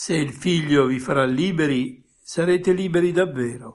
Se il Figlio vi farà liberi, sarete liberi davvero.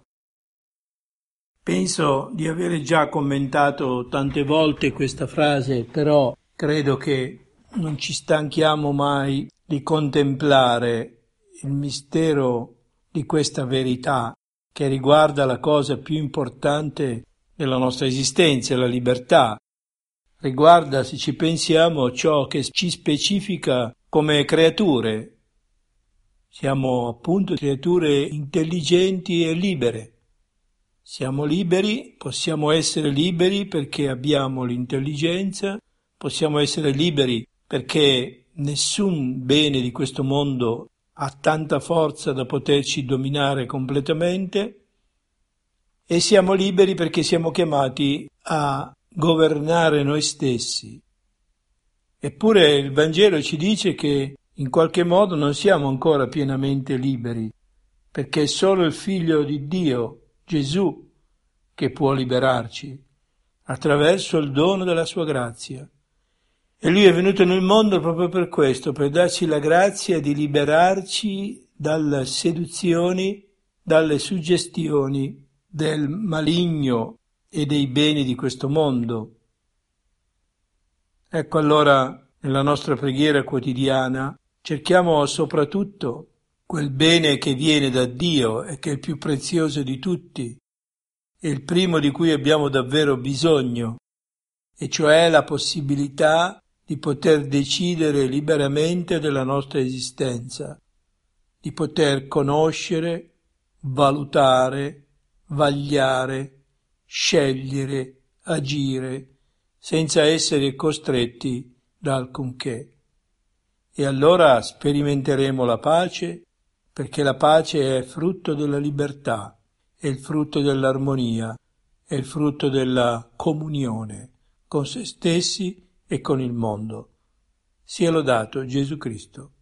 Penso di avere già commentato tante volte questa frase, però credo che non ci stanchiamo mai di contemplare il mistero di questa verità che riguarda la cosa più importante della nostra esistenza, la libertà. Riguarda, se ci pensiamo, ciò che ci specifica come creature. Siamo appunto creature intelligenti e libere. Siamo liberi, possiamo essere liberi perché abbiamo l'intelligenza, possiamo essere liberi perché nessun bene di questo mondo ha tanta forza da poterci dominare completamente, e siamo liberi perché siamo chiamati a governare noi stessi. Eppure il Vangelo ci dice che in qualche modo non siamo ancora pienamente liberi, perché è solo il Figlio di Dio, Gesù, che può liberarci, attraverso il dono della sua grazia. E Lui è venuto nel mondo proprio per questo, per darci la grazia di liberarci dalle seduzioni, dalle suggestioni del maligno e dei beni di questo mondo. Ecco allora, nella nostra preghiera quotidiana, cerchiamo soprattutto quel bene che viene da Dio e che è il più prezioso di tutti, e il primo di cui abbiamo davvero bisogno, e cioè la possibilità di poter decidere liberamente della nostra esistenza, di poter conoscere, valutare, vagliare, scegliere, agire, senza essere costretti da alcunché. E allora sperimenteremo la pace, perché la pace è frutto della libertà, è il frutto dell'armonia, è il frutto della comunione con se stessi e con il mondo. Sia lodato Gesù Cristo.